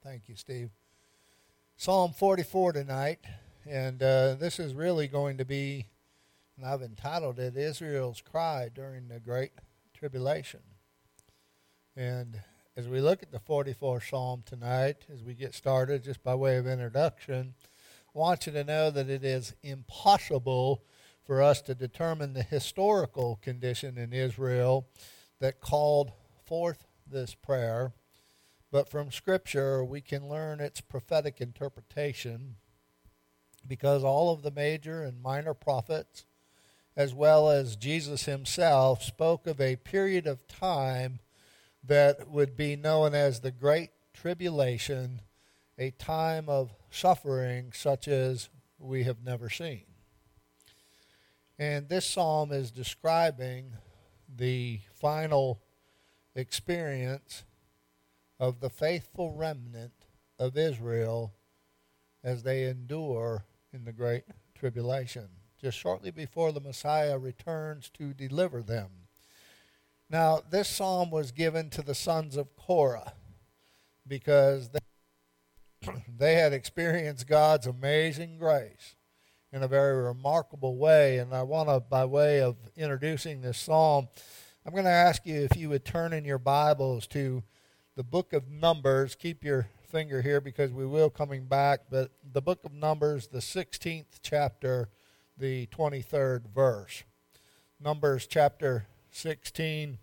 Thank you, Steve. Psalm 44 tonight, and this is really going to be, and I've entitled it, Israel's Cry During the Great Tribulation. And as we look at the 44th Psalm tonight, as we get started, just by way of introduction, I want you to know that it is impossible for us to determine the historical condition in Israel that called forth this prayer. But from Scripture, we can learn its prophetic interpretation because all of the major and minor prophets, as well as Jesus himself, spoke of a period of time that would be known as the Great Tribulation, a time of suffering such as we have never seen. And this psalm is describing the final experience of the faithful remnant of Israel as they endure in the Great Tribulation, just shortly before the Messiah returns to deliver them. Now, this psalm was given to the sons of Korah because they had experienced God's amazing grace in a very remarkable way. And I want to, by way of introducing this psalm, I'm going to ask you if you would turn in your Bibles to the book of Numbers. Keep your finger here because we will coming back. But the book of Numbers, the 16th chapter, the 23rd verse. Numbers chapter 16,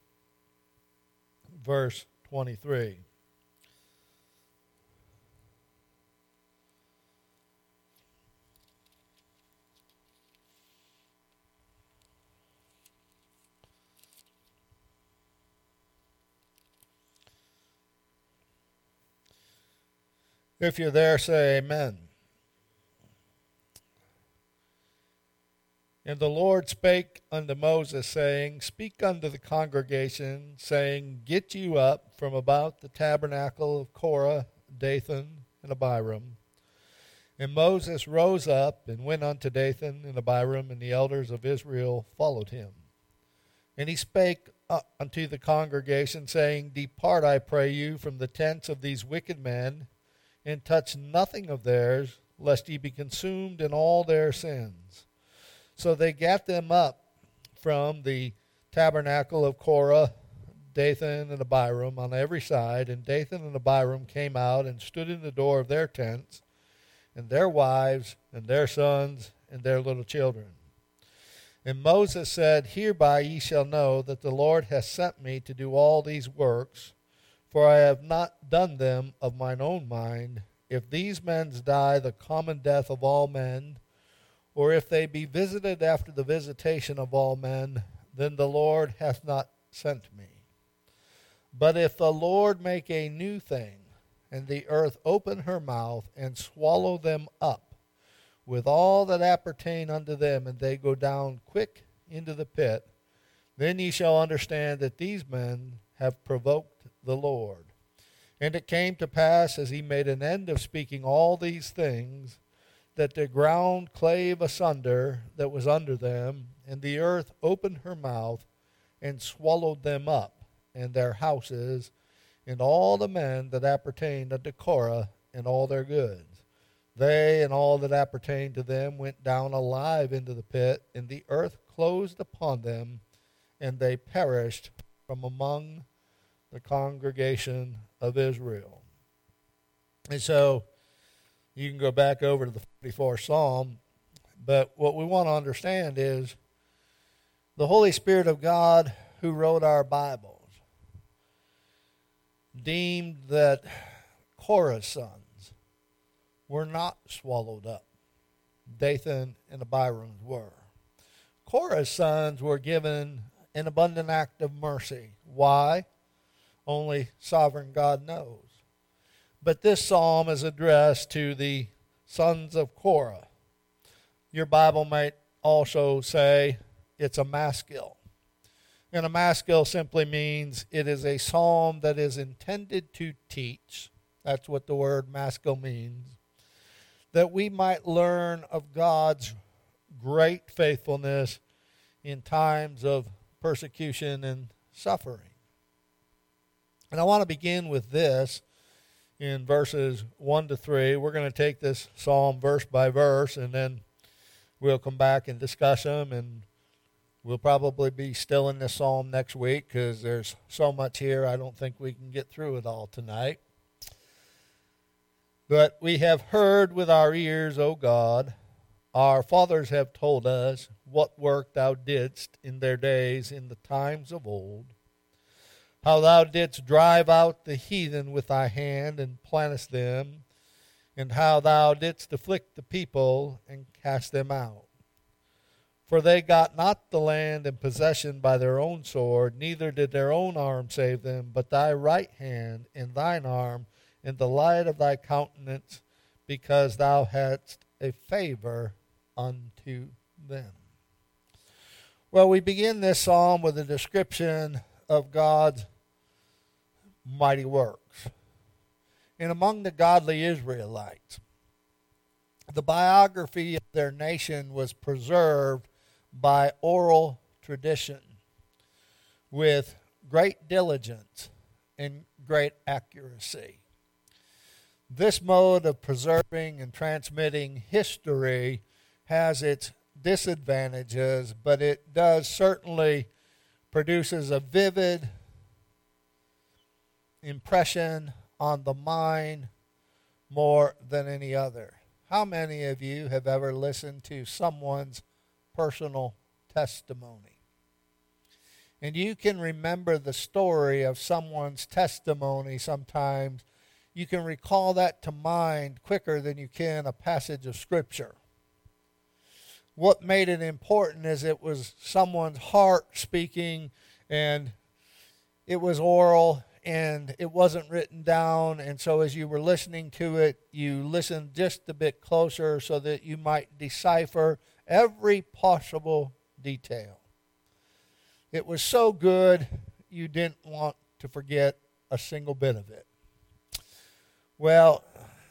verse 23. If you're there, say amen. And the Lord spake unto Moses, saying, Speak unto the congregation, saying, Get you up from about the tabernacle of Korah, Dathan, and Abiram. And Moses rose up and went unto Dathan and Abiram, and the elders of Israel followed him. And he spake unto the congregation, saying, Depart, I pray you, from the tents of these wicked men, and touch nothing of theirs, lest ye be consumed in all their sins. So they gat them up from the tabernacle of Korah, Dathan, and Abiram on every side, and Dathan and Abiram came out and stood in the door of their tents, and their wives, and their sons, and their little children. And Moses said, Hereby ye shall know that the Lord hath sent me to do all these works, for I have not done them of mine own mind. If these men die the common death of all men, or if they be visited after the visitation of all men, then the Lord hath not sent me. But if the Lord make a new thing, and the earth open her mouth, and swallow them up, with all that appertain unto them, and they go down quick into the pit, then ye shall understand that these men have provoked the Lord. And it came to pass, as he made an end of speaking all these things, that the ground clave asunder that was under them, and the earth opened her mouth, and swallowed them up, and their houses, and all the men that appertained unto Korah, and all their goods. They and all that appertained to them went down alive into the pit, and the earth closed upon them, and they perished from among the congregation of Israel. And so you can go back over to the 44th Psalm, but what we want to understand is the Holy Spirit of God who wrote our Bibles deemed that Korah's sons were not swallowed up. Dathan and Abiram were. Korah's sons were given an abundant act of mercy. Why? Only sovereign God knows. But this psalm is addressed to the sons of Korah. Your Bible might also say it's a maskil. And a maskil simply means it is a psalm that is intended to teach. That's what the word maskil means. That we might learn of God's great faithfulness in times of persecution and suffering. And I want to begin with this in verses 1 to 3. We're going to take this psalm verse by verse, and then we'll come back and discuss them, and we'll probably be still in this psalm next week because there's so much here I don't think we can get through it all tonight. But we have heard with our ears, O God, our fathers have told us what work thou didst in their days in the times of old, how thou didst drive out the heathen with thy hand and plantest them, and how thou didst afflict the people and cast them out. For they got not the land in possession by their own sword, neither did their own arm save them, but thy right hand and thine arm in the light of thy countenance, because thou hadst a favor unto them. Well, we begin this psalm with a description of God's mighty works. And among the godly Israelites, the biography of their nation was preserved by oral tradition with great diligence and great accuracy. This mode of preserving and transmitting history has its disadvantages, but it does certainly produces a vivid impression on the mind more than any other. How many of you have ever listened to someone's personal testimony? And you can remember the story of someone's testimony sometimes. You can recall that to mind quicker than you can a passage of Scripture. What made it important is it was someone's heart speaking, and it was oral, and it wasn't written down. And so as you were listening to it, you listened just a bit closer so that you might decipher every possible detail. It was so good, you didn't want to forget a single bit of it. Well,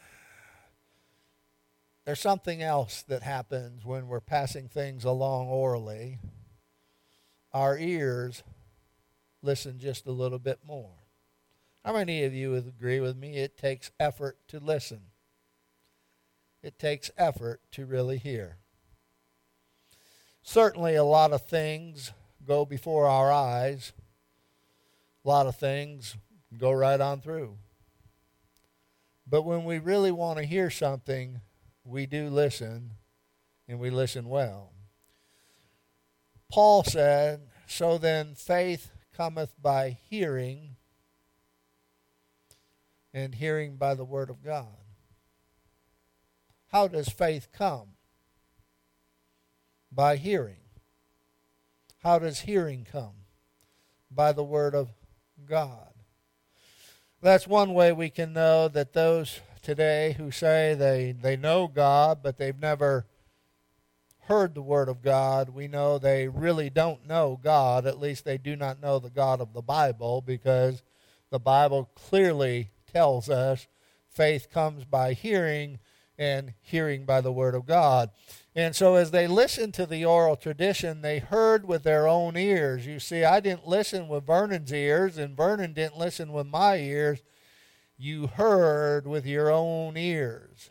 there's something else that happens when we're passing things along orally. Our ears listen just a little bit more. How many of you would agree with me? It takes effort to listen. It takes effort to really hear. Certainly a lot of things go before our eyes. A lot of things go right on through. But when we really want to hear something, we do listen, and we listen well. Paul said, "So then faith cometh by hearing, and hearing by the word of God." How does faith come? By hearing. How does hearing come? By the word of God. That's one way we can know that those today who say they know God, but they've never heard the word of God, we know they really don't know God. At least they do not know the God of the Bible, because the Bible clearly tells us faith comes by hearing, and hearing by the word of God. And so as they listened to the oral tradition, they heard with their own ears. You see, I didn't listen with Vernon's ears, and Vernon didn't listen with my ears. You heard with your own ears.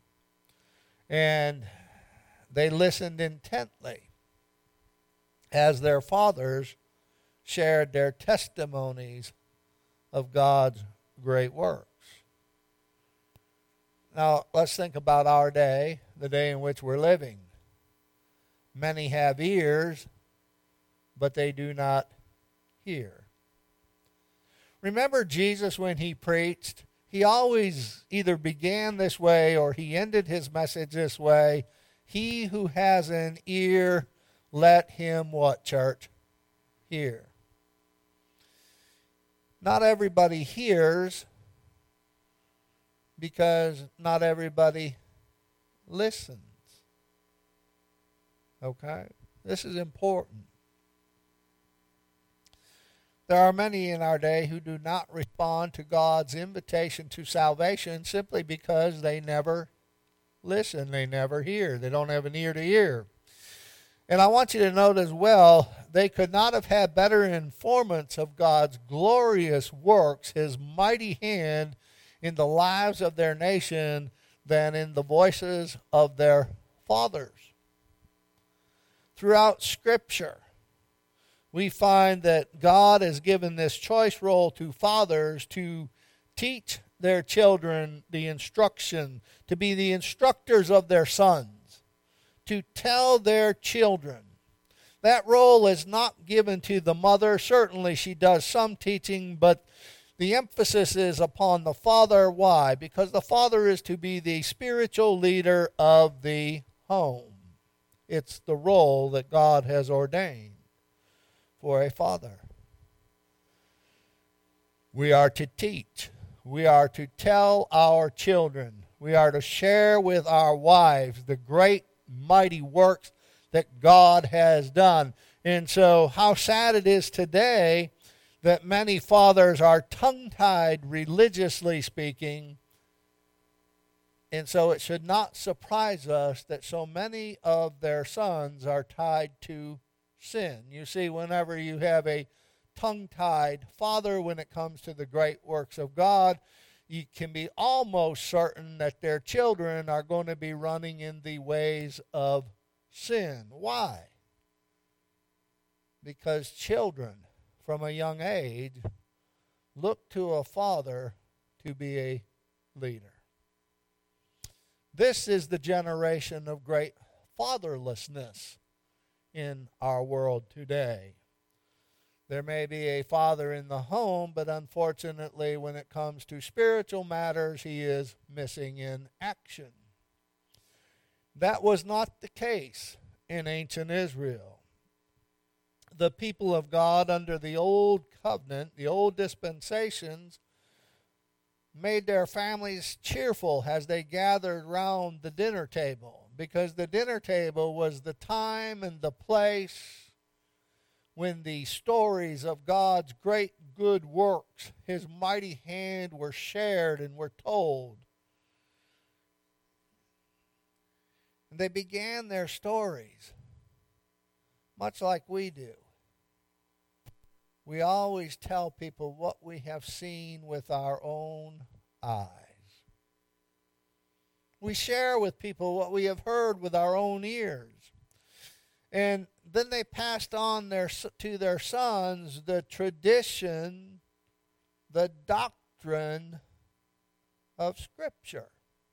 And they listened intently as their fathers shared their testimonies of God's great works. Now, let's think about our day, the day in which we're living. Many have ears, but they do not hear. Remember Jesus when he preached? He always either began this way or he ended his message this way. He who has an ear, let him what, church? Hear. Not everybody hears, because not everybody listens. Okay? This is important. There are many in our day who do not respond to God's invitation to salvation simply because they never listen, they never hear. They don't have an ear to hear. And I want you to note as well, they could not have had better informants of God's glorious works, his mighty hand, in the lives of their nation than in the voices of their fathers. Throughout Scripture, we find that God has given this choice role to fathers to teach their children the instruction, to be the instructors of their sons, to tell their children. That role is not given to the mother. Certainly she does some teaching, but the emphasis is upon the father. Why? Because the father is to be the spiritual leader of the home. It's the role that God has ordained for a father. We are to teach. We are to tell our children. We are to share with our wives the great, mighty works that God has done. And so how sad it is today that many fathers are tongue-tied, religiously speaking. And so it should not surprise us that so many of their sons are tied to sin. You see, whenever you have a tongue-tied father when it comes to the great works of God, you can be almost certain that their children are going to be running in the ways of sin. Why? Because children from a young age look to a father to be a leader. This is the generation of great fatherlessness in our world today. There may be a father in the home, but unfortunately, when it comes to spiritual matters, he is missing in action. That was not the case in ancient Israel. The people of God under the old covenant, the old dispensations, made their families cheerful as they gathered round the dinner table, because the dinner table was the time and the place when the stories of God's great good works, His mighty hand, were shared and were told. And they began their stories much like we do. We always tell people what we have seen with our own eyes. We share with people what we have heard with our own ears. And then they passed on to their sons the tradition, the doctrine of Scripture.